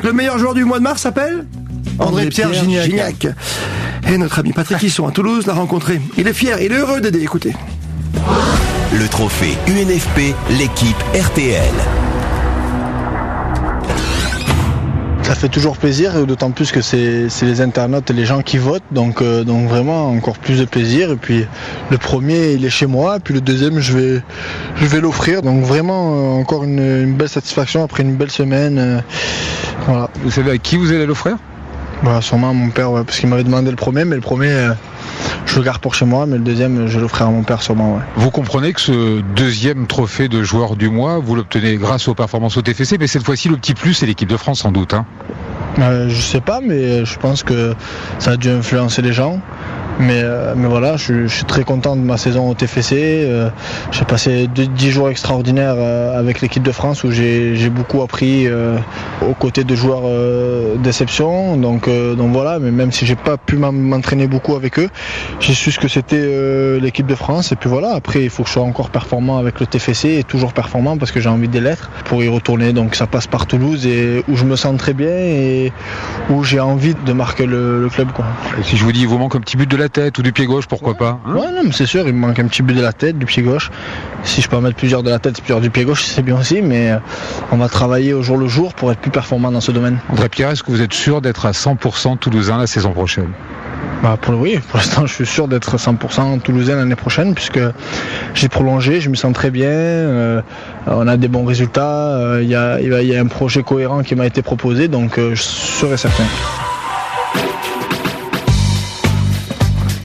le meilleur joueur du mois de mars s'appelle André-Pierre Gignac. Et notre ami Patrick Hisson à Toulouse l'a rencontré. Il est fier, il est heureux d'aider, écoutez. Le trophée UNFP, l'équipe RTL. Ça fait toujours plaisir, d'autant plus que c'est les internautes et les gens qui votent, donc vraiment encore plus de plaisir. Et puis le premier il est chez moi, et puis le deuxième je vais l'offrir, donc vraiment encore une belle satisfaction après une belle semaine. Voilà. Vous savez à qui vous allez l'offrir ? Voilà, sûrement à mon père, ouais, parce qu'il m'avait demandé le premier, mais le premier je le garde pour chez moi, mais le deuxième je l'offrirai à mon père sûrement. Ouais. Vous comprenez que ce deuxième trophée de joueur du mois, vous l'obtenez grâce aux performances au TFC, mais cette fois-ci le petit plus c'est l'équipe de France sans doute. Je sais pas, mais je pense que ça a dû influencer les gens. Mais voilà, je suis très content de ma saison au TFC. J'ai passé 10 jours extraordinaires avec l'équipe de France où j'ai beaucoup appris aux côtés de joueurs d'exception. Donc voilà, mais même si j'ai pas pu m'entraîner beaucoup avec eux, j'ai su ce que c'était l'équipe de France. Et puis voilà, après il faut que je sois encore performant avec le TFC et toujours performant parce que j'ai envie de l'être pour y retourner. Donc ça passe par Toulouse et où je me sens très bien et où j'ai envie de marquer le club, quoi. Et si je vous dis il vous manque un petit but de la tête ou du pied gauche, pourquoi pas Ouais, non, mais c'est sûr, il me manque un petit but de la tête, du pied gauche. Si je peux en mettre plusieurs de la tête, plusieurs du pied gauche, c'est bien aussi, mais on va travailler au jour le jour pour être plus performant dans ce domaine. André-Pierre, est-ce que vous êtes sûr d'être à 100% toulousain la saison prochaine ? Oui, pour l'instant je suis sûr d'être 100% toulousain l'année prochaine puisque j'ai prolongé, je me sens très bien, on a des bons résultats, il y a un projet cohérent qui m'a été proposé, donc je serai certain.